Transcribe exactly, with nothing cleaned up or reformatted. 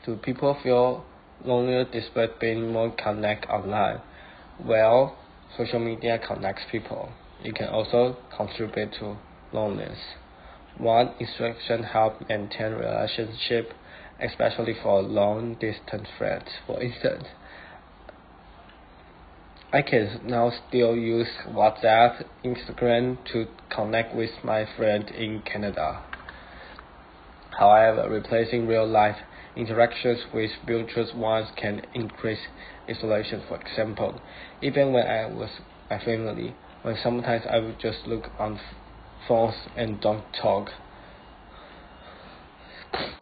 Do people feel lonelier despite being more connected online? Well, social media connects people. It can also contribute to loneliness. One instruction help maintain relationship, especially for long-distance friends. For instance, I can now still use WhatsApp, Instagram to connect with my friend in Canada. However, replacing real-life interactions with virtual ones can increase isolation. For example, even when I was with my family, when sometimes I would just look on phones and don't talk.